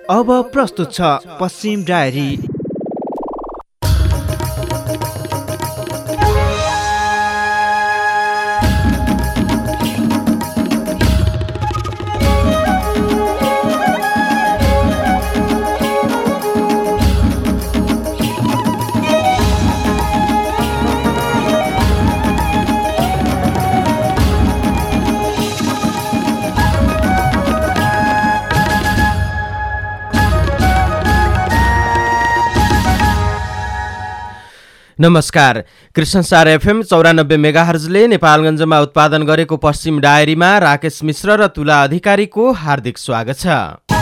अब प्रस्तुत छ पश्चिम डायरी। नमस्कार। कृष्णसार एफएम 94 मेगाहर्जले नेपालगञ्जमा उत्पादन गरेको पश्चिम डायरीमा राकेश मिश्र र तुला अधिकारीको हार्दिक स्वागत छ।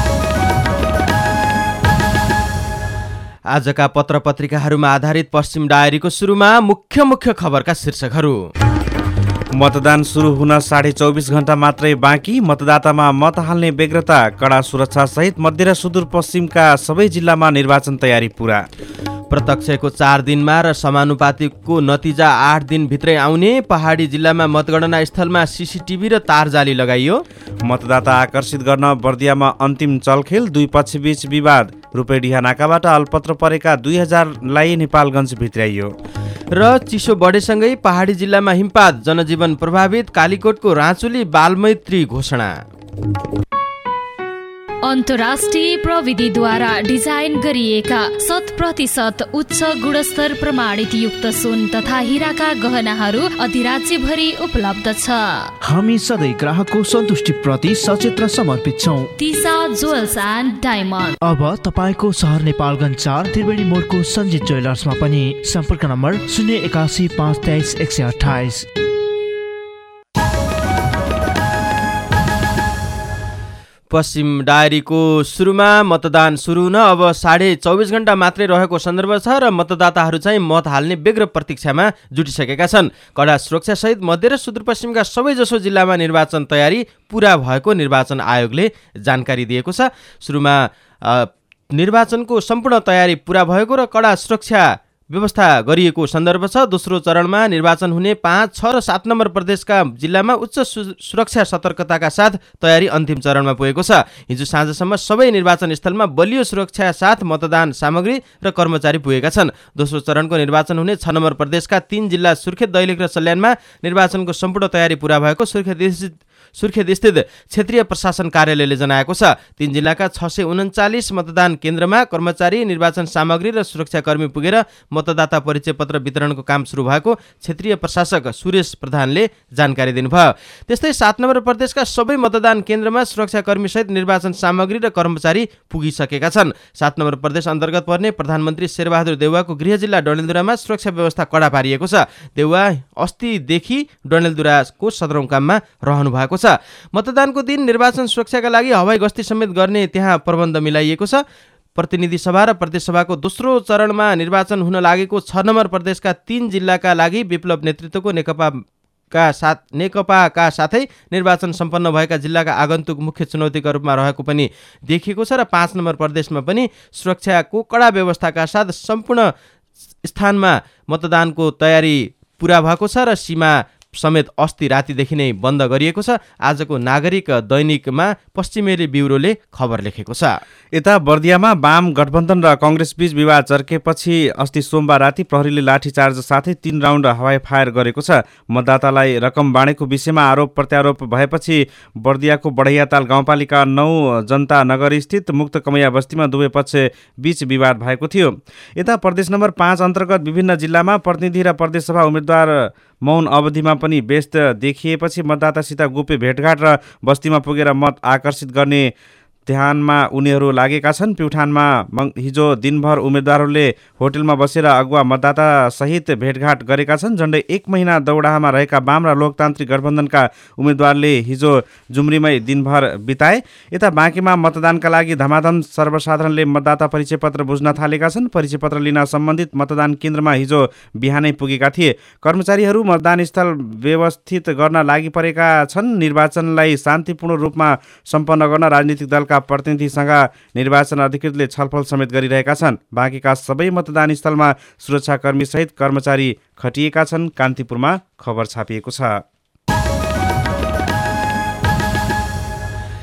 आजका पत्र पत्रिकाहरूमा आधारित पश्चिम डायरीको सुरुमा मुख्य खबरका शीर्षकहरू। मतदान सुरु हुन 24.5 घण्टा मात्रै बाँकी, मतदातामा मत हाल्ने व्यग्रता, कडा सुरक्षा सहित मध्य र सुदूरपश्चिमका सबै जिल्लामा निर्वाचन तयारी पूरा। प्रत्यक्षको 4 दिनमा र समानुपातिकको नतिजा 8 दिनभित्रै आउने, पहाडी जिल्लामा मतगणना स्थलमा सीसीटीभी र तारजाली लगाइयो। मतदाता आकर्षित गर्न बर्दियामा अन्तिम चलखेल, दुई पक्षबीच विवाद, रूपैडिहा नाकाबाट अलपत्र परेका 2000लाई नेपालगञ्ज भित्र्याइयो। र चिसो बढेसँगै पहाडी जिल्लामा हिमपात, जनजीवन प्रभावित, कालीकोटको राँचुली बालमैत्री घोषणा। अन्तर्राष्ट्रिय प्रविधिद्वारा डिजाइन गरिएका 100% उच्च गुणस्तर प्रमाणित युक्त सुन तथा हीराका गहनाहरू अधिराज्यभरि उपलब्ध छ। हामी सधैँ ग्राहकको सन्तुष्टि प्रति सचेत र समर्पित छौं। तिसा ज्वेल्स एन्ड डायमन्ड। अब तपाईको सहर नेपालगञ्ज 4 त्रिवेणी मोडको सञ्जित ज्वेलर्समा पनि। सम्पर्क नम्बर 081 523 128। पश्चिम डायरीको सुरुमा मतदान सुरु हुन अब 24.5 घण्टा मात्रै रहेको सन्दर्भ छ र मतदाताहरू चाहिँ मत हाल्ने व्यग्र प्रतीक्षामा जुटिसकेका छन्। कडा सुरक्षासहित मध्य र सुदूरपश्चिमका सबैजसो जिल्लामा निर्वाचन तयारी पूरा भएको निर्वाचन आयोगले जानकारी दिएको छ। सुरुमा निर्वाचनको सम्पूर्ण तयारी पूरा भएको र कडा सुरक्षा व्यवस्था गरिएको सन्दर्भ छ। दोस्रो चरणमा निर्वाचन हुने 5, 6 र 7 नम्बर प्रदेशका जिल्लामा उच्च सुरक्षा सतर्कताका साथ तयारी अन्तिम चरणमा पुगेको छ। हिजो साँझसम्म सबै निर्वाचन स्थलमा बलियो सुरक्षा साथ मतदान सामग्री र कर्मचारी पुगेका छन्। दोस्रो चरणको निर्वाचन हुने 6 नम्बर प्रदेशका 3 जिल्ला सुर्खेत, दैलेख र सल्यानमा निर्वाचनको सम्पूर्ण तयारी पूरा भएको सुर्खेत स्थित क्षेत्रीय प्रशासन कार्यालयले जनाएको छ। 3 जिल्लाका 639 मतदान केन्द्रमा कर्मचारी, निर्वाचन सामग्री र सुरक्षाकर्मी पुगेर मतदाता परिचय पत्र वितरणको काम सुरु भएको क्षेत्रीय प्रशासक सुरेश प्रधानले जानकारी दिनुभयो। त्यस्तै 7 नम्बर प्रदेशका सबै मतदान केन्द्रमा सुरक्षाकर्मी सहित निर्वाचन सामग्री र कर्मचारी पुगिसकेका छन्। 7 नम्बर प्रदेश अन्तर्गत पर्ने प्रधानमन्त्री शेरबहादुर देउवाको गृह जिल्ला डडेलधुरामा सुरक्षा व्यवस्था कडा पारिएको छ। देउवा अस्तिदेखि डडेलधुराको सदरमुकाममा रहनु भएको छ। मतदानको दिन निर्वाचन सुरक्षाका लागि हवाई गस्ती समेत गर्ने त्यहाँ प्रबन्ध मिलाइएको छ। प्रतिनिधि सभा र प्रदेश सभाको दोस्रो चरणमा निर्वाचन हुन लागेको 6 नम्बर प्रदेशका 3 जिल्लाका लागि विप्लव नेतृत्वको नेकपाका साथै निर्वाचन सम्पन्न भएका जिल्लाका आगन्तुक मुख्य चुनौतीका रूपमा रहेको पनि देखिएको छ। र 5 नम्बर प्रदेशमा पनि सुरक्षाको कडा व्यवस्थाका साथ सम्पूर्ण स्थानमा मतदानको तयारी पूरा भएको छ र सीमा समेत अस्ति रातिदेखि नै बन्द गरिएको छ। आजको नागरिक दैनिकमा पश्चिमेली ब्युरोले खबर लेखेको छ। यता बर्दियामा वाम गठबन्धन र कांग्रेसबीच विवाद चर्केपछि अस्ति सोमबार राति प्रहरीले लाठीचार्ज साथै 3 राउन्ड हवाई फायर गरेको छ। मतदातालाई रकम बाँडेको विषयमा आरोप प्रत्यारोप भएपछि बर्दियाको बढैयाताल गाउँपालिका 9 जनता नगर स्थित मुक्त कमैया बस्तीमा दुवै पक्ष बीच विवाद भएको थियो। यता प्रदेश नम्बर 5 अन्तर्गत विभिन्न जिल्लामा प्रतिनिधि र प्रदेशसभा उम्मेद्वार मौन अवधिमा पनि व्यस्त देखिएपछि मतदातासित गोप्य भेटघाट र बस्तीमा पुगेर मत आकर्षित गर्ने ध्यानमा उनीहरू लागेका छन्। प्युठानमा हिजो दिनभर उम्मेद्वारहरूले होटलमा बसेर अगुवा मतदाता सहित भेटघाट गरेका छन्। झन्डै 1 महिना दौडाहामा रहेका वाम र लोकतान्त्रिक गठबन्धनका उम्मेद्वारले हिजो जुम्रीमै दिनभर बिताए। यता बाँकीमा मतदानका लागि धमाधम सर्वसाधारणले मतदाता परिचय पत्र बुझ्न थालेका छन्। परिचय पत्र लिन सम्बन्धित मतदान केन्द्रमा हिजो बिहानै पुगेका थिए। कर्मचारीहरू मतदान स्थल व्यवस्थित गर्न लागि परेका छन्। निर्वाचनलाई शान्तिपूर्ण रूपमा सम्पन्न गर्न राजनीतिक दलका प्रतिनिधिसँग निर्वाचन अधिकृतले छलफल समेत गरिरहेका छन्। बाँकीका सबै मतदान स्थलमा सुरक्षाकर्मी सहित कर्मचारी खटिएका छन्। कान्तिपुरमा खबर छापिएको छ।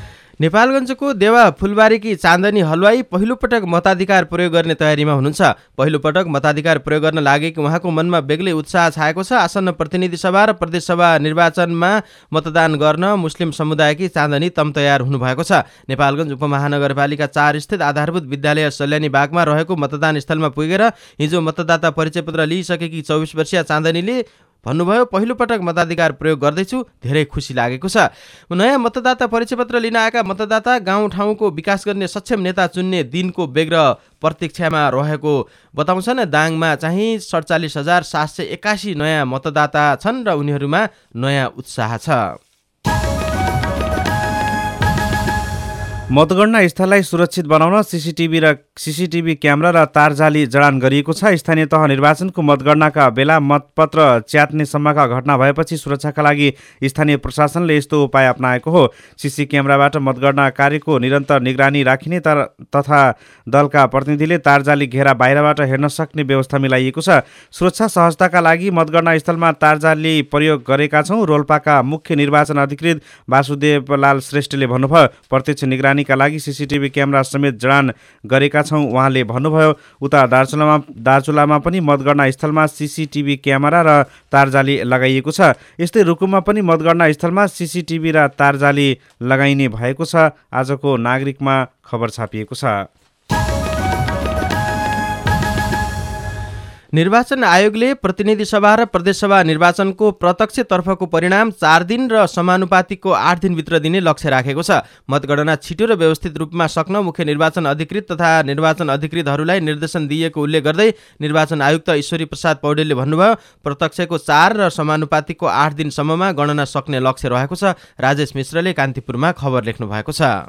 नेपालगञ्जको देवा फुलबारीकी चाँदनी हलवाई पहिलोपटक मताधिकार प्रयोग गर्ने तयारीमा हुनुहुन्छ। पहिलोपटक मताधिकार प्रयोग गर्न लागेको उहाँको मनमा बेग्लै उत्साह छाएको छ। आसन्न प्रतिनिधि सभा र प्रदेशसभा निर्वाचनमा मतदान गर्न मुस्लिम समुदायकी चाँदनी तयार हुनुभएको छ। नेपालगञ्ज उपमहानगरपालिका 4 स्थित आधारभूत विद्यालय सल्यानी बागमा रहेको मतदान स्थलमा पुगेर हिजो मतदाता परिचय पत्र लिइसकेकी 24 वर्षीय चाँदनीले भन्नुभयो, पहिलोपटक मताधिकार प्रयोग गर्दैछु, धेरै खुसी लागेको छ। नयाँ मतदाता परिचय पत्र लिन आएका मतदाता गाउँठाउँको विकास गर्ने सक्षम नेता चुन्ने दिनको बेग्र प्रतीक्षामा रहेको बताउँछन्। दाङमा चाहिँ 47,781 नयाँ मतदाता छन् र उनीहरूमा नयाँ उत्साह छ। मतगणना स्थललाई सुरक्षित बनाउन सीसीटीभी क्यामेरा र तारजाली जडान गरिएको छ। स्थानीय तह निर्वाचनको मतगणनाका बेला मतपत्र च्यात्ने सम्मका घटना भएपछि सुरक्षाका लागि स्थानीय प्रशासनले यस्तो उपाय अपनाएको हो। सीसी क्यामेराबाट मतगणना कार्यको निरन्तर निगरानी राखिने तथा दलका प्रतिनिधिले तारजाली घेरा बाहिरबाट हेर्न सक्ने व्यवस्था मिलाइएको छ। सुरक्षा सहजताका लागि मतगणना स्थलमा तारजाली प्रयोग गरेका छौँ, रोल्पाका मुख्य निर्वाचन अधिकृत वासुदेवलाल श्रेष्ठले भन्नुभयो। प्रत्यक्ष निगरानीका लागि सीसीटीभी क्यामेरा समेत जडान गरेका छौँ उहाँले भन्नुभयो। उता दार्चुलामा पनि मतगणना स्थलमा सीसीटीभी क्यामेरा र तारजाली लगाइएको छ। यस्तै रुकुममा पनि मतगणना स्थलमा सीसीटीभी र तारजाली लगाइने भएको छ। आजको नागरिकमा खबर छापिएको छ। निर्वाचन आयोगले प्रतिनिधि सभा र प्रदेशसभा निर्वाचनको प्रत्यक्षतर्फको परिणाम 4 दिन र समानुपातिकको 8 दिनभित्र दिने लक्ष्य राखेको छ। मतगणना छिटो र व्यवस्थित रूपमा सक्न मुख्य निर्वाचन अधिकृत तथा निर्वाचन अधिकृतहरूलाई निर्देशन दिएको उल्लेख गर्दै निर्वाचन आयुक्त ईश्वरी प्रसाद पौडेलले भन्नुभयो, प्रत्यक्षको 4 र समानुपातिकको 8 दिनसम्ममा गणना सक्ने लक्ष्य रहेको छ। राजेश मिश्रले कान्तिपुरमा खबर लेख्नु भएको छ।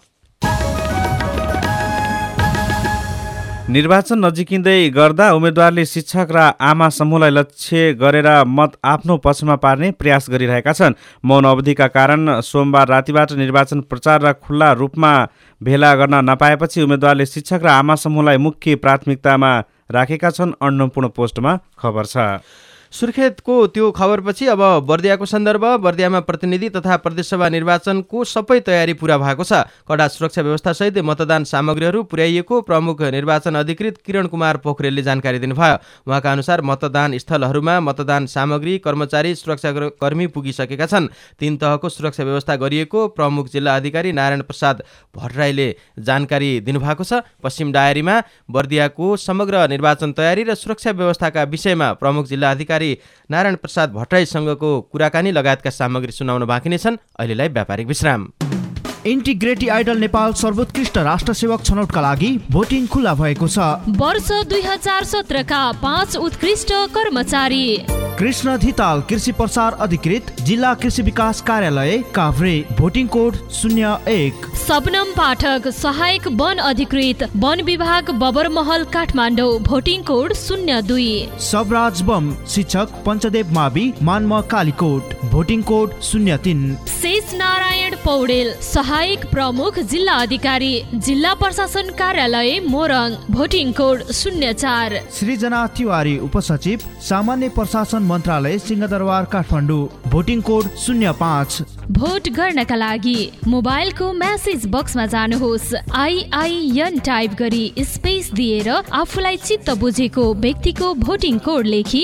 निर्वाचन नजिकिँदै गर्दा उम्मेदवारले शिक्षक र आमा समूहलाई लक्ष्य गरेर मत आफ्नो पक्षमा पार्ने प्रयास गरिरहेका छन्। मौन अवधिका कारण सोमबार रातिबाट निर्वाचन प्रचार र खुल्ला रूपमा भेला गर्न नपाएपछि उम्मेदवारले शिक्षक र आमा समूहलाई मुख्य प्राथमिकतामा राखेका छन्। अन्नपूर्ण पोस्टमा खबर छ। सुर्खेतको त्यो खबरपछि अब बर्दियाको सन्दर्भ। बर्दियामा प्रतिनिधि तथा प्रदेशसभा निर्वाचनको सबै तयारी पूरा भएको छ। कडा सुरक्षा व्यवस्थासहित मतदान सामग्रीहरू पुर्याइएको प्रमुख निर्वाचन अधिकृत किरण कुमार पोखरेलले जानकारी दिनुभयो। उहाँका अनुसार मतदान स्थलहरूमा मतदान सामग्री, कर्मचारी, सुरक्षाकर्मी पुगिसकेका छन्। 3 तहको सुरक्षा व्यवस्था गरिएको प्रमुख जिल्ला अधिकारी नारायण प्रसाद भट्टराईले जानकारी दिनुभएको छ। पश्चिम डायरीमा बर्दियाको समग्र निर्वाचन तयारी र सुरक्षा व्यवस्थाका विषयमा प्रमुख जिल्ला अधिकारी नारायण प्रसाद भट्टराईसँगको कुराकानी लगायतका सामग्री सुनाउन बाँकी नै छन्। अहिलेलाई व्यापारिक विश्राम। इन्टिग्रेटी आइडल नेपाल सर्वोत्कृष्ट राष्ट्र सेवक छनौटका लागि भोटिङ खुला भएको छ। वर्ष 2017 का 5 उत्कृष्ट कर्मचारी: कृष्ण धिताल, कृषि प्रसार अधिकृत, जिल्ला कृषि विकास कार्यालय काभ्रे, भोटिङ कोड 01। सबनम पाठक, सहायक वन अधिकृत, वन विभाग बबरमहल काठमाडौँ, भोटिङ कोड 02। सबराज बम, शिक्षक, पञ्चदेव मावि, मान्म कालीकोट, भोटिङ कोड 03। शेष नारायण पौडेल, सहायक प्रमुख जिल्ला अधिकारी, जिल्ला प्रशासन कार्यालय मोरङ, भोटिङ कोड 04। सृजना तिवारी, उपसचिव, सामान्य प्रशासन मन्त्रालय, सिंहदरबार काठमाडौँ, भोटिङ कोड 05। भोट गर्नका लागि मोबाइलको म्यासेज बक्समा जानुहोस्। IIN टाइप गरी स्पेस दिएर आफूलाई चित्त बुझेको व्यक्तिको भोटिङ कोड लेखी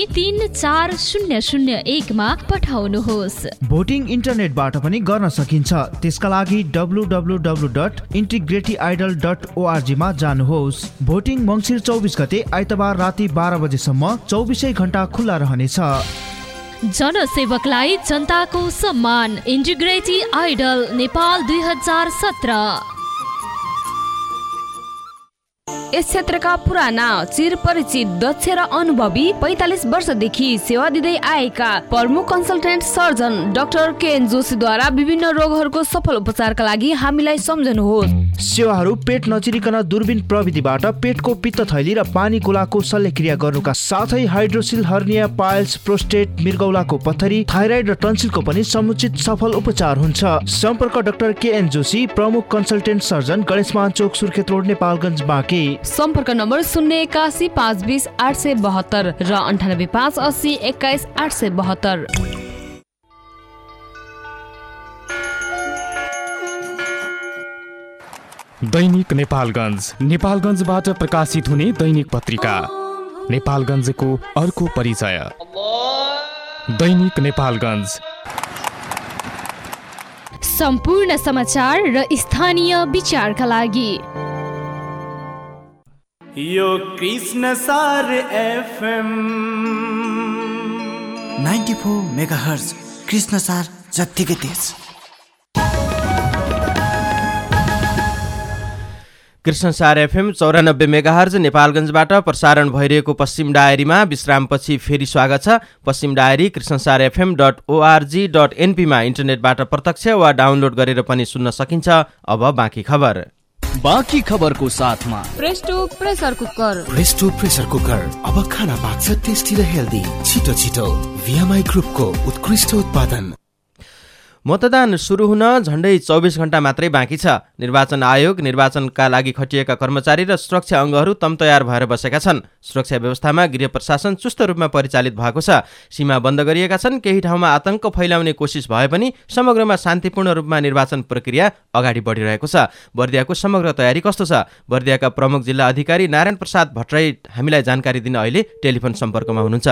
34001 मा पठाउनुहोस्। भोटिङ इन्टरनेटबाट पनि गर्न सकिन्छ। त्यसका लागि www.integrityidol.org मा जानुहोस्। भोटिङ मङ्सिर 24 गते आइतबार राति 12 बजेसम्म 24 घण्टा खुल्ला रहनेछ। जनसेवकलाई जनताको सम्मान। इन्टिग्रेटी आइडल नेपाल 2017। यस क्षेत्रका पुराना, चिरपरिचित, दक्ष र अनुभवी 45 वर्षदेखि सेवा दिँदै आएका प्रमुख कन्सल्टेन्ट सर्जन डाक्टर केएन जोशीद्वारा विभिन्न रोगहरूको सफल उपचारका लागि हामीलाई सम्झनुहोस्। सेवाहरू पेट नचिरिकन दूरबीन प्रविधिबाट पेटको पित्त थैली र पानी गोलाको शल्यक्रिया गर्नुका साथै हाइड्रोसिल, हर्निया, पाइल्स, प्रोस्टेट, मृगौलाको पत्थरी, थाइराइड र टन्सिलको पनि समुचित सफल उपचार हुन्छ। सम्पर्क डाक्टर केएन जोशी, प्रमुख कन्सल्टेन्ट सर्जन, गणेशमान चोक, सुर्खेत रोड, नेपालगञ्ज, बाँके। सम्पर्क नम्बर 081 520 872 र 98 580 21 872। दैनिक नेपालगञ्ज, नेपालगञ्जबाट प्रकाशित हुने दैनिक पत्रिका नेपालगञ्जको अर्को परिचय। दैनिक नेपालगञ्ज, सम्पूर्ण समाचार र स्थानीय विचारका लागि। यो कृष्ण सार एफएम 94 मेगाहर्ज, कृष्ण सार जत्तिकै तेज। कृष्णसार एफएम 94 मेगाहर्ज नेपालगञ्जबाट प्रसारण भइरहेको पश्चिम डायरीमा विश्रामपछि फेरि स्वागत छ। पश्चिम डायरी कृष्णसार fm.org.np मा इन्टरनेटबाट प्रत्यक्ष वा डाउनलोड गरेर पनि सुन्न सकिन्छ। अब बाँकी खबर। बाँकी खबरको साथमा Presto pressure cooker. Presto pressure cooker अब खाना पाक्छ टेस्टी र हेल्दी। छिटो छिटो VMI ग्रुपको उत्कृष्ट उत्पादन। मतदान सुरु हुन झण्डै 24 घण्टा मात्रै बाँकी छ। निर्वाचन आयोग निर्वाचनका लागि खटिएका कर्मचारी र सुरक्षा अङ्गहरू तम्तयार भएर बसेका छन्। सुरक्षा व्यवस्थामा गृह प्रशासन चुस्त रूपमा परिचालित भएको छ। सीमा बन्द गरिएका छन्। केही ठाउँमा आतंक फैलाउने कोसिस भए पनि समग्रमा शान्तिपूर्ण रूपमा निर्वाचन प्रक्रिया अगाडि बढिरहेको छ। बर्दियाको समग्र तयारी कस्तो छ? बर्दियाका प्रमुख जिल्ला अधिकारी नारायण प्रसाद भट्टराई हामीलाई जानकारी दिन अहिले टेलिफोन सम्पर्कमा हुनुहुन्छ।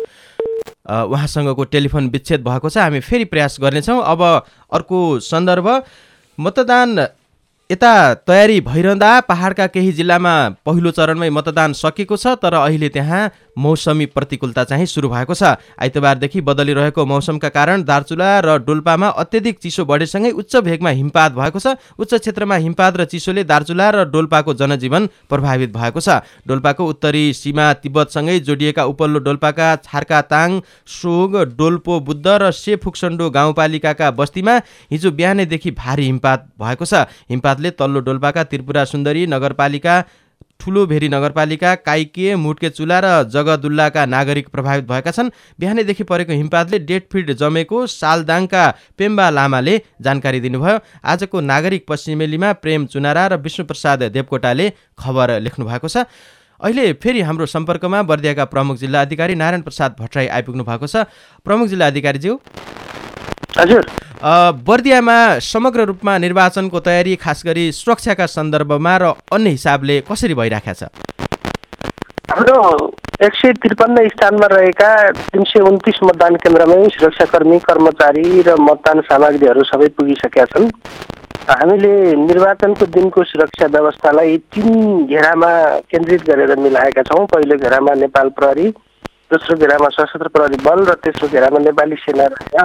उहाँसँगको टेलिफोन विच्छेद भएको छ। हामी फेरि प्रयास गर्नेछौँ। अब अर्को सन्दर्भ, मतदान यता तयारी भइरहँदा पहाडका केही जिल्लामा पहिलो चरणमै मतदान सकिएको छ, तर अहिले त्यहाँ मौसमी प्रतिकूलता चाहिँ सुरु भएको छ। आइतबारदेखि बदलिरहेको मौसमका कारण दार्चुला र डोल्पामा अत्यधिक चिसो बढेसँगै उच्च भेगमा हिमपात भएको छ। उच्च क्षेत्रमा हिमपात र चिसोले दार्चुला र डोल्पाको जनजीवन प्रभावित भएको छ। डोल्पाको उत्तरी सीमा तिब्बतसँगै जोडिएका उपल्लो डोल्पाका छार्काताङ, सोग, डोल्पो बुद्ध र सेफुक्सन्डो गाउँपालिकाका बस्तीमा हिजो बिहानैदेखि भारी हिमपात भएको छ। हिमपातले तल्लो डोल्पाका त्रिपुरा सुन्दरी नगरपालिका, ठुलो भेरी नगरपालिका, काइके, मुटके चुला र जगदुल्लाका नागरिक प्रभावित भएका छन्। बिहानैदेखि परेको हिमपातले 1.5 फिट जमेको सालदाङका पेम्बा लामाले जानकारी दिनुभयो। आजको नागरिक पश्चिमेलीमा प्रेम चुनारा र विष्णुप्रसाद देवकोटाले खबर लेख्नु भएको छ। अहिले फेरि हाम्रो सम्पर्कमा बर्दियाका प्रमुख जिल्ला अधिकारी नारायण प्रसाद भट्टराई आइपुग्नु भएको छ। प्रमुख जिल्ला अधिकारीज्यू, हजुर, बर्दियामा समग्र रूपमा निर्वाचनको तयारी खास गरी सुरक्षाका सन्दर्भमा र अन्य हिसाबले कसरी भइरहेको छ? हाम्रो 153 स्थानमा रहेका 329 मतदान केन्द्रमै सुरक्षाकर्मी, कर्मचारी र मतदान सामग्रीहरू सबै पुगिसकेका छन्। हामीले निर्वाचनको दिनको सुरक्षा व्यवस्थालाई 3 घेरामा केन्द्रित गरेर मिलाएका छौँ। पहिलो घेरामा नेपाल प्रहरी, दोस्रो घेरामा सशस्त्र प्रहरी बल र तेस्रो घेरामा नेपाली सेना रहेर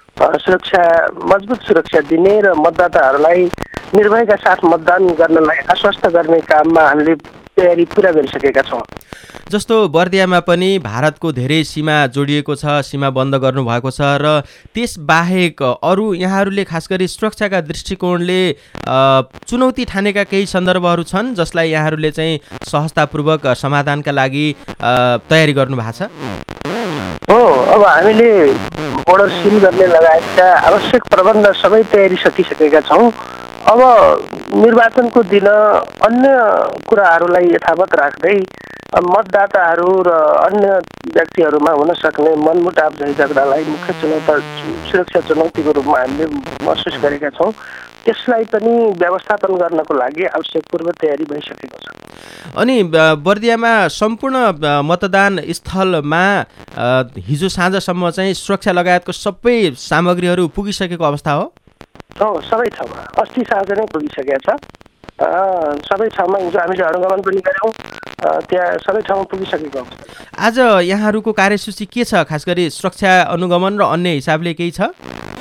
मजबुत सुरक्षा दिने र मतदाताहरूलाई निर्भयका साथ मतदान गर्नलाई आश्वस्त गर्ने काममा हामीले तयारी पुरा गरिसकेका छौँ। जस्तो बर्दियामा पनि भारतको धेरै सीमा जोडिएको छ, सीमा बन्द गर्नुभएको छ र त्यसबाहेक अरू यहाँहरूले खास गरी सुरक्षाका दृष्टिकोणले चुनौती ठानेका केही सन्दर्भहरू छन् जसलाई यहाँहरूले चाहिँ सहजतापूर्वक समाधानका लागि तयारी गर्नुभएको छ? हो, अब हामीले बोर्डर सिल गर्ने लगायतका आवश्यक प्रबन्ध सबै तयारी सकिसकेका छौँ। अब निर्वाचनको दिन अन्य कुराहरूलाई यथावत राख्दै मतदाताहरू र अन्य व्यक्तिहरूमा हुन सक्ने मनमुटाव झैझगडालाई मुख्य सुरक्षा चुनौतीको रूपमा हामीले महसुस गरेका छौँ। त्यसलाई पनि व्यवस्थापन गर्नको लागि आवश्यक पूर्व तयारी भइसकेको छ। अनि बर्दियामा सम्पूर्ण मतदान स्थलमा हिजो साँझसम्म चाहिँ सुरक्षा लगायतको सबै सामग्रीहरू पुगिसकेको अवस्था हो? हो, सबै ठाउँमा अस्ति साँझ नै पुगिसकेको छ। सबै ठाउँमा हिजो हामीले अनुगमन पनि गऱ्यौँ, त्यहाँ सबै ठाउँमा पुगिसकेको हो। आज यहाँहरूको कार्यसूची के छ? खास गरी सुरक्षा अनुगमन र अन्य हिसाबले केही छ?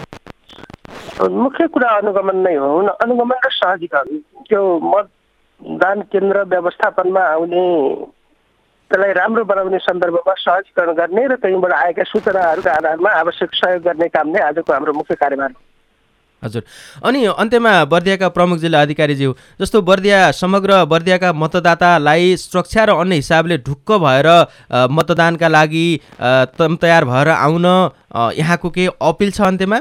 मुख्य कुरा अनुगमन नै हो। अनुगमन र सहजीकरण, त्यो मतदान केन्द्र व्यवस्थापनमा आउने त्यसलाई राम्रो बनाउने सन्दर्भमा सहजीकरण गर्ने र त्यहीँबाट आएका सूचनाहरूका आधारमा आवश्यक सहयोग गर्ने काम नै आजको हाम्रो मुख्य कार्यभार हो। हजुर, अनि अन्त्यमा बर्दियाका प्रमुख जिल्ला अधिकारीज्यू, जस्तो समग्र बर्दियाका मतदातालाई सुरक्षा र अन्य हिसाबले ढुक्क भएर मतदानका लागि तयार भएर आउन यहाँको के अपिल छ अन्त्यमा?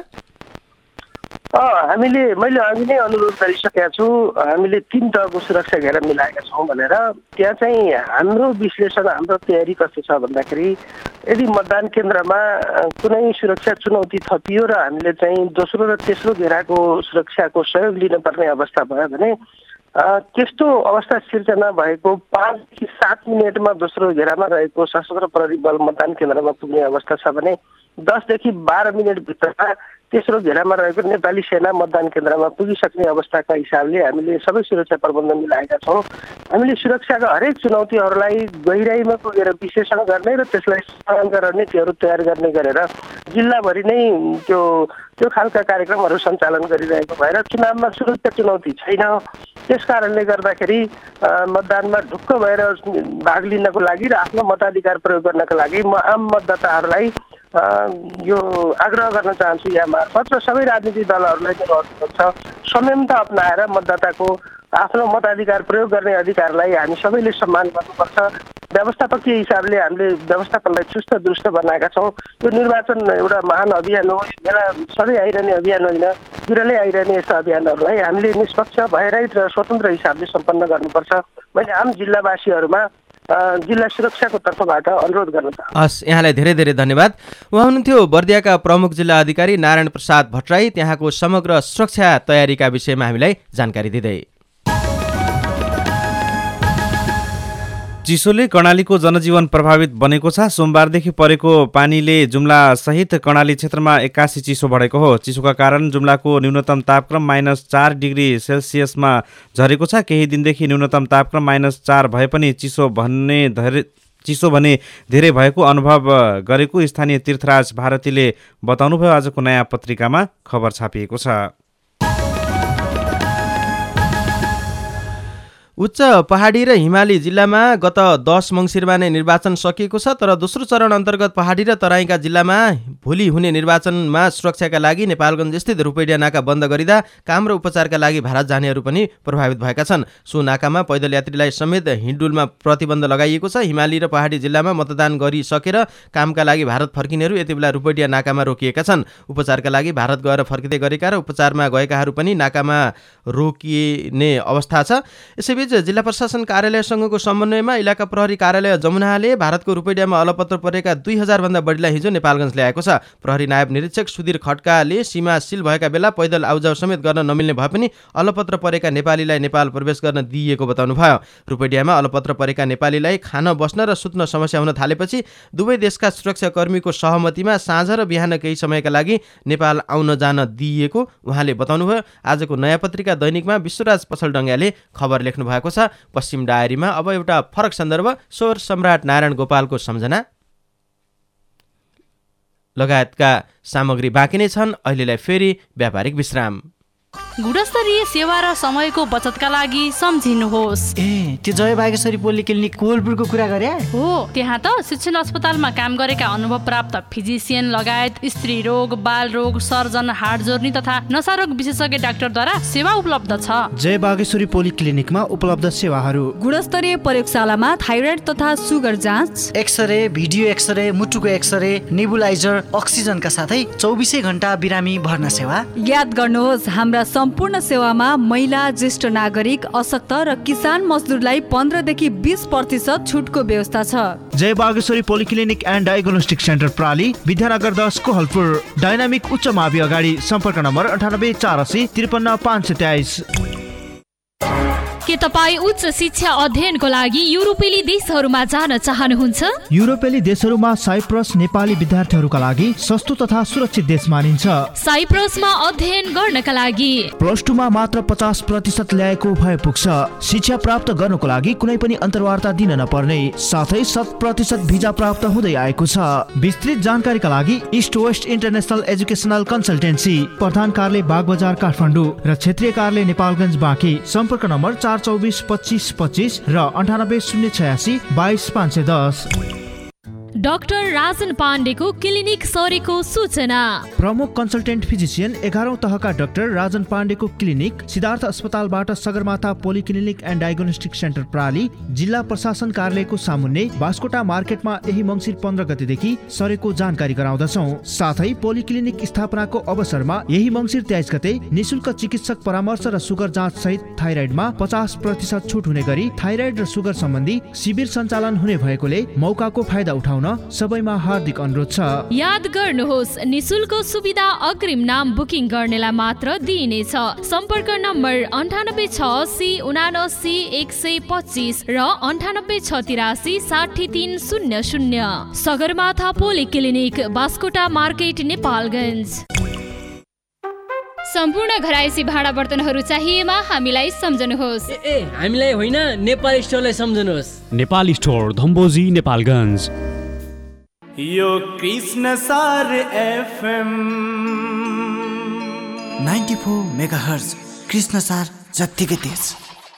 मैले अघि नै अनुरोध गरिसकेका छु। हामीले 3 तहको सुरक्षा घेरा मिलाएका छौँ भनेर। त्यहाँ चाहिँ हाम्रो विश्लेषण, हाम्रो तयारी कस्तो छ भन्दाखेरि यदि मतदान केन्द्रमा कुनै सुरक्षा चुनौती थपियो र हामीले चाहिँ दोस्रो र तेस्रो घेराको सुरक्षाको सहयोग लिनुपर्ने अवस्था भयो भने त्यस्तो अवस्था सिर्जना भएको 5 देखि 7 मिनेटमा दोस्रो घेरामा रहेको सशस्त्र प्रहरी बल मतदान केन्द्रमा पुग्ने अवस्था छ भने 10 देखि 12 मिनेट भित्रमा तेस्रो घेरामा रहेको नेपाली सेना मतदान केन्द्रमा पुगिसक्ने अवस्थाका हिसाबले हामीले सबै सुरक्षा प्रबन्ध मिलाएका छौँ। हामीले सुरक्षाका हरेक चुनौतीहरूलाई गहिराइमा पुगेर विश्लेषण गर्ने र त्यसलाई समाधानका रणनीतिहरू तयार गर्ने गरेर जिल्लाभरि नै त्यो खालका कार्यक्रमहरू सञ्चालन गरिरहेको भएर चुनावमा सुरक्षा चुनौती छैन। त्यस कारणले गर्दाखेरि मतदानमा ढुक्क भएर भाग लिनको लागि र आफ्नो मताधिकार प्रयोग गर्नका लागि म आम मतदाताहरूलाई यो आग्रह गर्न चाहन्छु यहाँ मार्फत र सबै राजनीतिक दलहरूलाई मेरो अनुरोध छ, संयमता अपनाएर मतदाताको आफ्नो मताधिकार प्रयोग गर्ने अधिकारलाई हामी सबैले सम्मान गर्नुपर्छ। व्यवस्थापकीय हिसाबले हामीले व्यवस्थापनलाई चुस्त दुरुस्त बनाएका छौँ। यो निर्वाचन एउटा महान अभियान हो, बेला सधैँ आइरहने अभियान होइन, बिरलै आइरहने यस्ता अभियानहरूलाई हामीले निष्पक्ष भएरै र स्वतन्त्र हिसाबले सम्पन्न गर्नुपर्छ। मैले आम जिल्लावासीहरूमा जिल्ला सुरक्षाको तर्फबाट अनुरोध गर्न चाहन्छु। हस्, यहाँलाई धेरै धेरै धन्यवाद। उहाँ हुनुहुन्थ्यो बर्दियाका प्रमुख जिल्ला अधिकारी नारायण प्रसाद भट्टराई। त्यहाँको समग्र सुरक्षा तयारीका विषयमा हामीलाई जानकारी दिँदै। चिसोले कर्णालीको जनजीवन प्रभावित बनेको छ। सोमबारदेखि परेको पानीले जुम्ला सहित कर्णाली क्षेत्रमा 81 चिसो बढेको हो। चिसोका कारण जुम्लाको न्यूनतम तापक्रम -4 डिग्री सेल्सियसमा झरेको छ। केही दिनदेखि न्यूनतम तापक्रम -4 भए पनि चिसो भने धेरै भएको अनुभव गरेको स्थानीय तीर्थराज भारतीले बताउनुभयो। आजको नयाँ पत्रिकामा खबर छापिएको छ। उच्च पहाडी र हिमाली जिल्लामा गत 10 मङ्सिरमा नै निर्वाचन सकिएको छ, तर दोस्रो चरण अन्तर्गत पहाडी र तराईका जिल्लामा भोलि हुने निर्वाचनमा सुरक्षाका लागि नेपालगञ्ज स्थित रूपैडिया नाका बन्द गरिँदा काम र उपचारका लागि भारत जानेहरू पनि प्रभावित भएका छन्। सो नाकामा पैदल यात्रीलाई समेत हिँडडुलमा प्रतिबन्ध लगाइएको छ। हिमाली र पहाडी जिल्लामा मतदान गरिसकेर कामका लागि भारत फर्किनेहरू यति बेला रूपैडिया नाकामा रोकिएका छन्। उपचारका लागि भारत गएर फर्किँदै गरेका र उपचारमा गएकाहरू पनि नाकामा रोकिने अवस्था छ। यसैबीच जिल्ला प्रशासन कार्यालयसँगको समन्वयमा इलाका प्रहरी कार्यालय जमुनाले भारतको रूपैडियामा अलपत्र परेका 2000 भन्दा बढीलाई हिजो नेपालगञ्ज ल्याएको छ। प्रहरी नायब निरीक्षक सुधीर खड्काले सीमा सिल भएका बेला पैदल आउजाउ समेत गर्न नमिल्ने भए पनि अलपत्र परेका नेपालीलाई नेपाल प्रवेश गर्न दिइएको बताउनु भयो। रूपैडियामा अलपत्र परेका नेपालीलाई खान बस्न र सुत्न समस्या हुन थालेपछि दुवै देशका सुरक्षाकर्मीको सहमतिमा साँझ र बिहान केही समयका लागि नेपाल आउन जान दिइएको उहाँले बताउनुभयो। आजको नयाँ पत्रिका दैनिकमा विश्वराज पछलडङ्गाले खबर लेख्नु भएको छ। पश्चिम डायरीमा अब एउटा फरक सन्दर्भ, स्वर सम्राट नारायण गोपालको सम्झना लगायतका सामग्री बाँकी नै छन्। अहिलेलाई फेरि व्यापारिक विश्राम। गुणस्तरीय सेवा र समयको बचतका लागि सम्झिनुहोस्। त्यो जय बागेश्वरी पोलिक्लिनिक कोलपुरको कुरा गरे हो। त्यहाँ त शिक्षण अस्पतालमा काम गरेका अनुभव प्राप्त फिजिसियन लगायत स्त्री रोग, बाल रोग, सर्जन, हाड जोर्नी तथा नसारोग विशेषज्ञ डाक्टरद्वारा सेवा उपलब्ध छ। जय बागेश्वरी पोलिक्लिनिकमा उपलब्ध सेवाहरू: गुणस्तरीय प्रयोगशालामा थाइरोइड तथा सुगर जाँच, एक्सरे, भिडियो एक्सरे, मुटुको एक्सरे, नेबुलाइजर, अक्सिजनका साथै 24 घण्टा बिरामी भर्ना सेवा। याद गर्नुहोस्, हाम्रा सम्पूर्ण सेवामा महिला, ज्येष्ठ नागरिक, अशक्त र किसान मजदुरलाई 15 देखि 20% छुटको व्यवस्था छ। Jai Bageshwari polyclinic and diagnostic centre प्राली, विद्यानगर 10 कोहलपुर। डायनामिक उच्च मावि अगाडि। सम्पर्क नम्बर 98 480 53 523। के तपाईँ उच्च शिक्षा अध्ययनको लागि युरोपेली देशहरूमा जान चाहनुहुन्छ? युरोपेली देशहरूमा साइप्रस नेपाली विद्यार्थीहरूका लागि सस्तो तथा सुरक्षित देश मानिन्छ। साइप्रसमा अध्ययन गर्नका लागि +2 मा मात्र 50% ल्याएको भए पुग्छ। शिक्षा प्राप्त गर्नको लागि कुनै पनि अन्तर्वार्ता दिन नपर्ने साथै 100% भिजा प्राप्त हुँदै आएको छ। विस्तृत जानकारीका लागि east west international educational consultancy, प्रधान कार्यालय बागबजार काठमाडौँ र क्षेत्रीय कार्यालय नेपालगञ्ज बाँकी। सम्पर्क नम्बर 424 25 25 र 98 086 22 510। डाक्टर राजन पाण्डेको क्लिनिक सरेको सूचना। प्रमुख कन्सल्टेन्ट फिजिसियन 11औं तहका डाक्टर राजन पाण्डेको क्लिनिक सिद्धार्थ अस्पतालबाट Sagarmatha polyclinic and diagnostic centre प्राली, जिल्ला प्रशासन कार्यालयको सामुन्ने बास्कोटा मार्केटमा यही मङ्सिर 15 गतेदेखि सरेको जानकारी गराउँदछौँ। साथै पोलिक्लिनिक स्थापनाको अवसरमा यही मङ्सिर 23 गते निशुल्क चिकित्सक परामर्श र सुगर जाँच सहित थाइराइडमा 50% छुट हुने गरी थाइराइड र सुगर सम्बन्धी शिविर सञ्चालन हुने भएकोले मौकाको फाइदा उठाउन सबैमा हार्दिक अनुरोध छ। याद गर्नुहोस्, निशुल्क सुविधा अग्रिम नाम बुकिङ गर्नेलाई मात्र दिइनेछ। सम्पर्क नम्बर 9886791125 र 9886836000। Sagarmatha polyclinic, Baskota market, Nepalgunj. सम्पूर्ण घरायसी भाँडा बर्तनहरू चाहिएमा हामीलाई सम्झनुहोस्। हामीलाई होइन, नेपाल स्टोरलाई सम्झनुहोस्। नेपाल स्टोर, धम्बोजी, नेपालगञ्ज। यो कृष्ण सार एफएम 94 मेगाहर्ज, कृष्ण सार जत्तिकै तेज।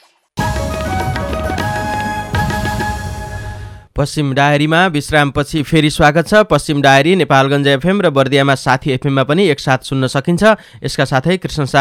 पश्चिम डायरीमा विश्रामपछि फेरि स्वागत छ। पश्चिम डायरी नेपालगञ्ज एफएम र बर्दियामा साथी एफएममा पनि एकसाथ सुन्न सकिन्छ। यसका साथै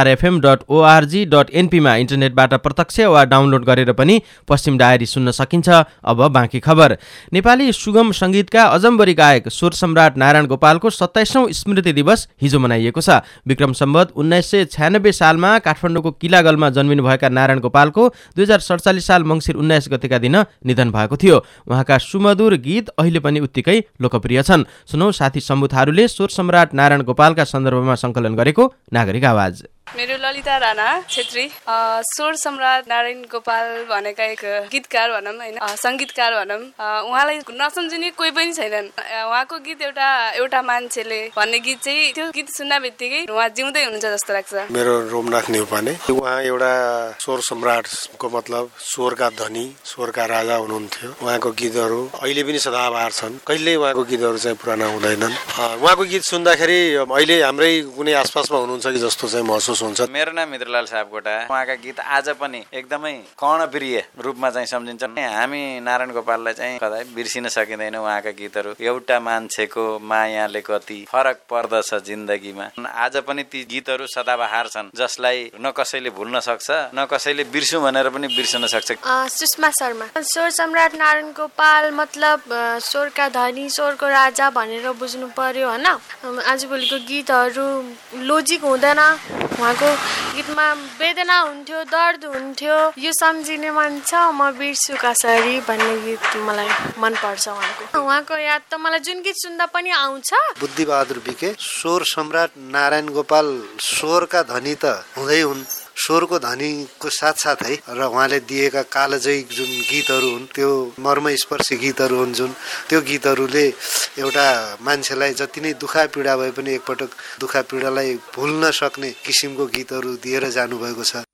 krishnasarfm.org.np मा इन्टरनेटबाट प्रत्यक्ष वा डाउनलोड गरेर पनि पश्चिम डायरी सुन्न सकिन्छ। अब बाँकी खबर। नेपाली सुगम सङ्गीतका अजम्बरी गायक स्वर सम्राट नारायण गोपालको 27औं स्मृति दिवस हिजो मनाइएको छ। विक्रम सम्वत 1996 सालमा काठमाडौँको किलागलमा जन्मिनुभएका नारायण गोपालको 2047 साल मङ्सिर 19 गतेका दिन निधन भएको थियो। उहाँका सुमधुर गीत अहिले पनि उत्तिकै लोकप्रिय छन्। सुनौ साथी सम्बु थारूले स्वर सम्राट नारायण गोपालका सन्दर्भमा सङ्कलन गरेको नागरिक आवाज। मेरो ललिता राणा छेत्री। स्वर सम्राट नारायण गोपाल भनेका एक गीतकार भनौँ होइन, सङ्गीतकार भनौँ। उहाँलाई नसम्झिने कोही पनि छैनन्। उहाँको गीत एउटा मान्छेले भन्ने गीत चाहिँ त्यो गीत सुन्न बित्तिकै उहाँ जिउँदै हुनुहुन्छ जस्तो लाग्छ। मेरो रोमनाथ नेउपाने। उहाँ एउटा स्वर सम्राटको मतलब स्वरका धनी, स्वरका राजा हुनुहुन्थ्यो। उहाँको गीतहरू अहिले पनि सदाबहार छन्। कहिल्यै उहाँको गीतहरू चाहिँ पुराना हुँदैनन्। उहाँको गीत सुन्दाखेरि अहिले हाम्रै कुनै आसपासमा हुनुहुन्छ कि जस्तो चाहिँ महसुस हुन्छ। मेरो नाम मित्रलाल सापकोटा। उहाँका गीत आज पनि एकदमै कर्णप्रिय रूपमा चाहिँ सम्झिन्छन्। हामी नारायण गोपाललाई चाहिँ कतै बिर्सिन सकिँदैन। उहाँका गीतहरू एउटा मान्छेको मायाले कति फरक पर्दछ जिन्दगीमा, आज पनि ती गीतहरू सदाबहार छन्, जसलाई न कसैले भुल्न सक्छ न कसैले बिर्सु भनेर पनि बिर्सन सक्छ। सुषमा शर्मा। स्वर सम्राट नारायण गोपाल मतलब स्वरका धनी, स्वरको राजा भनेर बुझ्नु पर्यो होइन। आजभोलिको गीतहरू लोजिक हुँदैन। उहाँको गीतमा वेदना हुन्थ्यो, दर्द हुन्थ्यो। यो सम्झिने मन छ, म बिर्सु कसरी भन्ने गीत मलाई मनपर्छ उहाँको याद त मलाई जुन गीत सुन्दा पनि आउँछ। बुद्धिबहादुर बिके। स्वर सम्राट नारायण गोपाल स्वरका धनी त हुँदै हुन्, स्वरको धनीको साथसाथै र उहाँले दिएका कालजयी जुन गीतहरू हुन् त्यो मर्मस्पर्शी गीतहरू हुन्, जुन त्यो गीतहरूले एउटा मान्छेलाई जति नै दुखा पीडा भए पनि एकपटक दुखा पीडालाई भुल्न सक्ने किसिमको गीतहरू दिएर जानुभएको छ।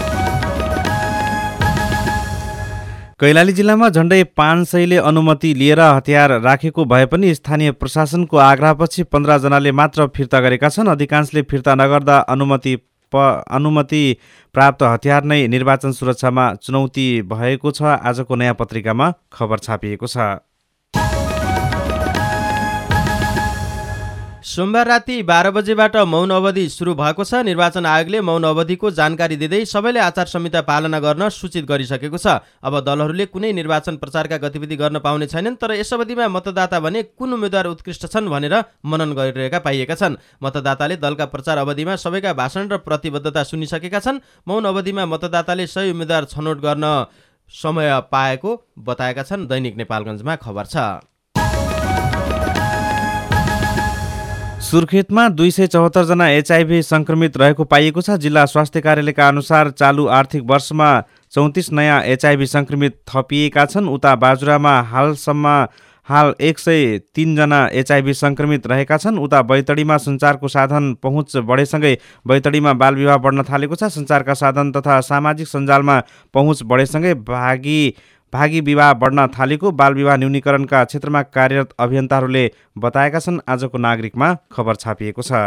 कैलाली जिल्लामा झण्डै 500ले अनुमति लिएर हतियार राखेको भए पनि स्थानीय प्रशासनको आग्रहपछि 15 जनाले मात्र फिर्ता गरेका छन्। अधिकांशले फिर्ता नगर्दा अनुमति प्राप्त हतियार नै निर्वाचन सुरक्षामा चुनौती भएको छ। आजको नयाँ पत्रिकामा खबर छापिएको छ। सोमबार राति 12 बजेबाट मौन अवधि सुरु भएको छ। निर्वाचन आयोगले मौन अवधिको जानकारी दिँदै सबैले आचार संहिता पालना गर्न सूचित गरिसकेको छ। अब दलहरूले कुनै निर्वाचन प्रचारका गतिविधि गर्न पाउने छैनन्, तर यस अवधिमा मतदाता भने कुन उम्मेद्वार उत्कृष्ट छन् भनेर मनन गरिरहेका पाइएका छन्। मतदाताले दलका प्रचार अवधिमा सबैका भाषण र प्रतिबद्धता सुनिसकेका छन्। मौन अवधिमा मतदाताले सही उम्मेद्वार छनौट गर्न समय पाएको बताएका छन्। दैनिक नेपालगञ्जमा खबर छ। सुर्खेतमा 274 जना HIV संक्रमित रहेको पाइएको छ। जिल्ला स्वास्थ्य कार्यालयका अनुसार चालु आर्थिक वर्षमा 34 नयाँ HIV संक्रमित थपिएका छन्। उता बाजुरामा हाल 103 जना HIV संक्रमित रहेका छन्। उता बैतडीमा सञ्चारको साधन पहुँच बढेसँगै बैतडीमा बालविवाह बढ्न थालेको छ। सञ्चारका साधन तथा सामाजिक सञ्जालमा पहुँच बढेसँगै भागी विवाह बढ्न थालेको बालविवाह न्यूनीकरणका क्षेत्रमा कार्यरत अभियन्ताहरूले बताएका छन्। आजको नागरिकमा खबर छापिएको छ।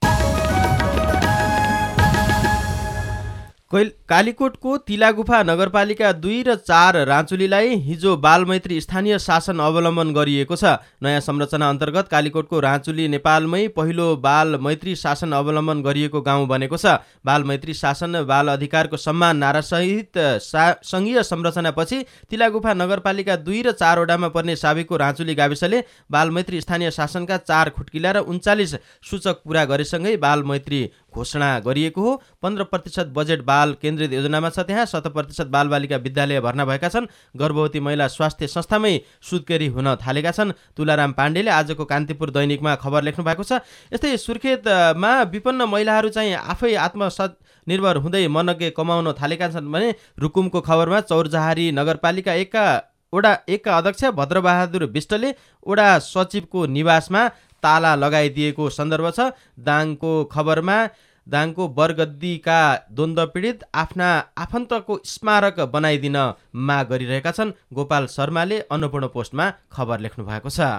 कालीकोटको तिलागुफा नगरपालिका 2 र 4 राँचुलीलाई हिजो बालमैत्री स्थानीय शासन अवलम्बन गरिएको छ। नयाँ संरचना अन्तर्गत कालीकोटको राँचुली नेपालमै पहिलो बालमैत्री शासन अवलम्बन गरिएको गाउँ बनेको छ। बालमैत्री शासन बाल अधिकारको सम्मान नारासहित सङ्घीय संरचनापछि तिलागुफा नगरपालिका 2 र 4 वडामा पर्ने साबिकको राँचुली गाविसले बालमैत्री स्थानीय शासनका 4 खुट्किला र 39 सूचक पूरा गरेसँगै बालमैत्री घोषणा गरिएको हो। 15% बजेट बाल केन्द्रित योजनामा छ। त्यहाँ 70% बालबालिका विद्यालय भर्ना भएका छन्। गर्भवती महिला स्वास्थ्य संस्थामै सुत्केरी हुन थालेका छन्। तुलाराम पाण्डेले आजको कान्तिपुर दैनिकमा खबर लेख्नु भएको छ। यस्तै सुर्खेतमा विपन्न महिलाहरू चाहिँ आफै आत्मनिर्भर हुँदै मनग्गे कमाउन थालेका छन् भने रुकुमको खबरमा चौरजहारी नगरपालिका वडा 1 का अध्यक्ष भद्रबहादुर विष्टले वडा सचिवको निवासमा ताला लगाइदिएको सन्दर्भ छ। दाङको खबरमा दाङको बरगद्दीका द्वन्द्व पीडित आफ्ना आफन्तको स्मारक बनाइदिन माग गरिरहेका छन्। गोपाल शर्माले अन्नपूर्ण पोस्टमा खबर लेख्नु भएको छ।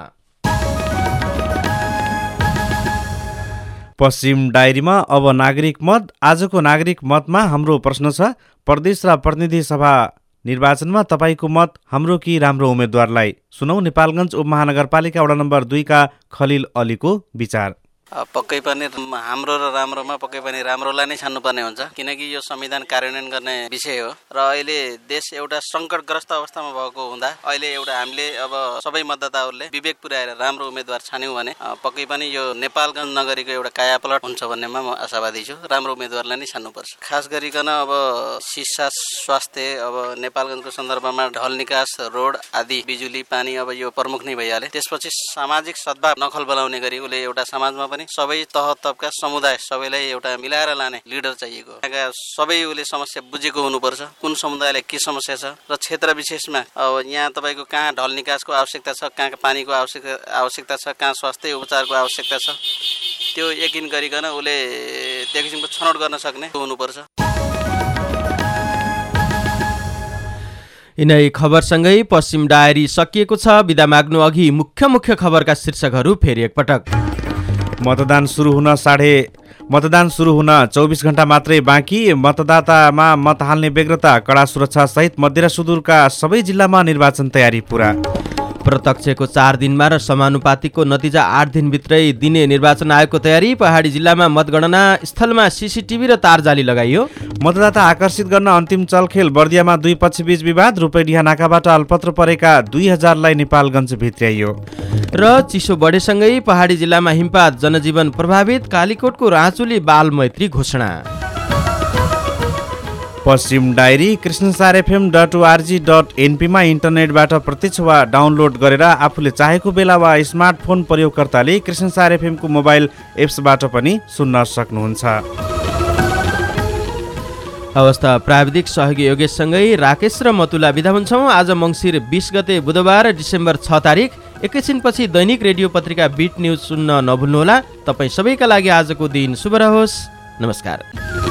पश्चिम डायरीमा अब नागरिक मत। आजको नागरिक मतमा हाम्रो प्रश्न छ, प्रदेश र प्रतिनिधि सभा निर्वाचनमा तपाईँको मत हाम्रो कि राम्रो उम्मेद्वारलाई? सुनौ नेपालगञ्ज उपमहानगरपालिका वडा नम्बर 2 का खलिल अलीको विचार। पक्कै पनि हाम्रो र राम्रोमा पक्कै पनि राम्रोलाई नै छान्नुपर्ने हुन्छ, किनकि यो संविधान कार्यान्वयन गर्ने विषय हो र अहिले देश एउटा सङ्कटग्रस्त अवस्थामा भएको हुँदा अहिले एउटा हामीले अब सबै मतदाताहरूले विवेक पुर्याएर राम्रो उम्मेद्वार छान्यौँ भने पक्कै पनि यो नेपालगञ्ज नगरीको एउटा कायापलट हुन्छ भन्नेमा म आशावादी छु। राम्रो उम्मेद्वारलाई नै छान्नुपर्छ। खास गरिकन अब शिक्षा, स्वास्थ्य, अब नेपालगञ्जको सन्दर्भमा ढल निकास, रोड आदि, बिजुली, पानी अब यो प्रमुख नै भइहाले। त्यसपछि सामाजिक सद्भाव नखल बनाउने गरी उसले एउटा समाजमा पनि सबै तह तबका समुदाय सबैलाई एउटा मिलाएर लाने लिडर चाहिएको। सबै उसले समस्या बुझेको हुनुपर्छ, कुन समुदायलाई के समस्या छ र क्षेत्र विशेषमा अब यहाँ तपाईँको कहाँ ढल निकासको आवश्यकता छ, कहाँ पानीको आवश्यकता छ, कहाँ स्वास्थ्य उपचारको आवश्यकता छ, त्यो यकिन गरिकन उसले त्यो किसिमको छनौट गर्न सक्ने हुनुपर्छ। यिनै खबरसँगै पश्चिम डायरी सकिएको छ। बिदा माग्नु अघि मुख्य खबरका शीर्षकहरू फेरि एकपटक। मतदान सुरु हुन 24 घण्टा मात्रै बाँकी। मतदातामा मत हाल्ने व्यग्रता, कडा सुरक्षा सहित मध्य र सुदूरका सबै जिल्लामा निर्वाचन तयारी पूरा। प्रत्यक्षको 4 दिनमा र समानुपातिकको नतिजा 8 दिनभित्रै दिने निर्वाचन आयोगको तयारी। पहाडी जिल्लामा मतगणना स्थलमा CCTV र तारजाली लगाइयो। मतदाता आकर्षित गर्न अन्तिम चलखेल। बर्दियामा 2 पक्षबीच विवाद। रूपैडिहा नाकाबाट अल्पत्र परेका 2000लाई नेपालगञ्ज भित्र्याइयो। र चिसो बढेसँगै पहाडी जिल्लामा हिमपात, जनजीवन प्रभावित। कालीकोटको राँचुली बाल मैत्री घोषणा। पश्चिम डायरी कृष्णसारfm.org.np मा इन्टरनेटबाट प्रत्यक्ष वा डाउनलोड गरेर आफूले चाहेको बेला वा स्मार्टफोन प्रयोगकर्ताले कृष्णसार FM को मोबाइल एप्सबाट पनि सुन्न सक्नुहुन्छ। अवस्था प्राविधिक सहयोगी योगेशसँगै राकेश र मतुला बिदा हुन्छौँ। आज मङ्सिर 20 गते बुधबार डिसेम्बर 6 तारिक। एकैछिनपछि दैनिक रेडियो पत्रिका बिट न्युज सुन्न नभुल्नुहोला। तपाईँ सबैका लागि आजको दिन शुभ रहोस्। नमस्कार।